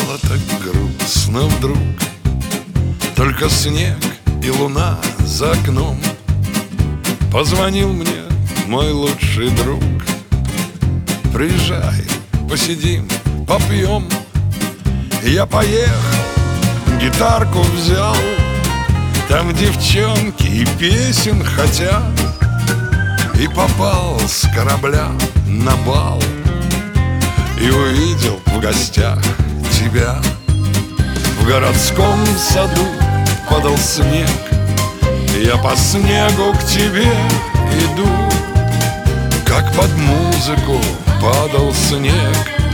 Стало так грустно вдруг, только снег и луна за окном. Позвонил мне мой лучший друг: приезжай, посидим, попьем. Я поехал, гитарку взял, там девчонки и песен хотят. И попал с корабля на бал, и увидел в гостях тебя. В городском саду падал снег, я по снегу к тебе иду. Как под музыку падал снег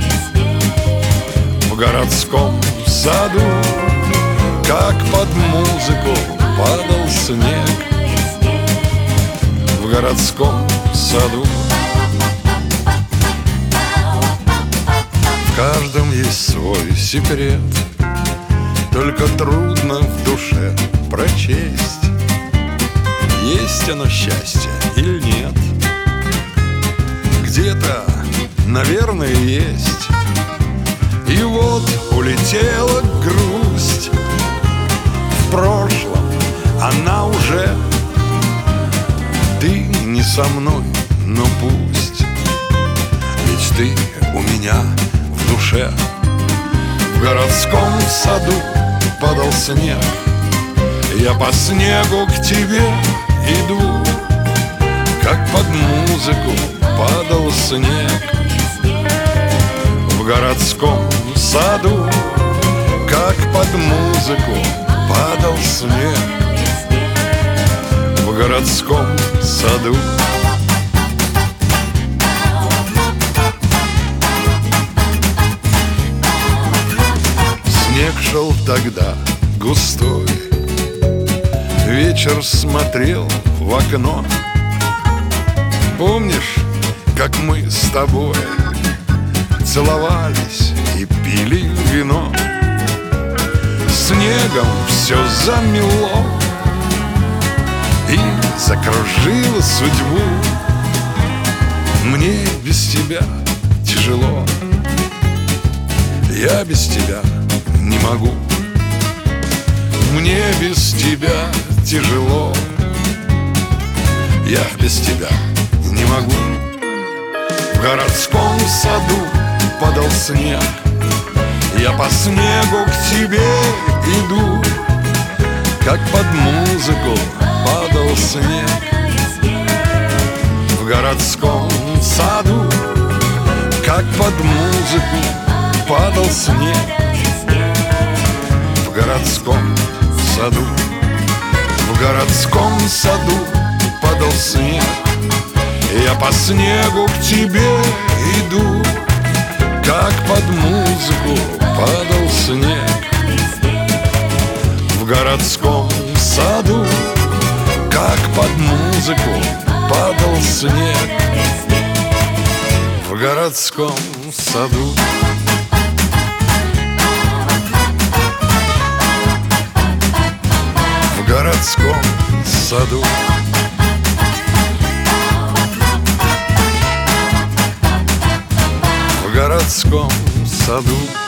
в городском саду, как под музыку падал снег в городском саду. В каждом есть свой секрет, только трудно в душе прочесть, есть оно счастье или нет. Где-то, наверное, есть. И вот улетела грусть, в прошлом она уже. Ты не со мной, но пусть, ведь ты у меня в душе. В городском саду падал снег, я по снегу к тебе иду. Как под музыку падал снег в городском саду, как под музыку падал снег в городском саду. Снег шел тогда густой, вечер смотрел в окно. Помнишь, как мы с тобой целовались и пили вино? Снегом все замело и закружило судьбу. Мне без тебя тяжело, я без тебя не могу. Мне без тебя тяжело, я без тебя не могу. В городском саду падал снег, я по снегу к тебе иду. Как под музыку падал снег в городском саду, как под музыку падал снег в городском саду. В городском саду падал снег, я по снегу к тебе иду. Как под музыку падал снег в городском саду, как под музыку падал снег в городском саду. В городском саду. В городском саду.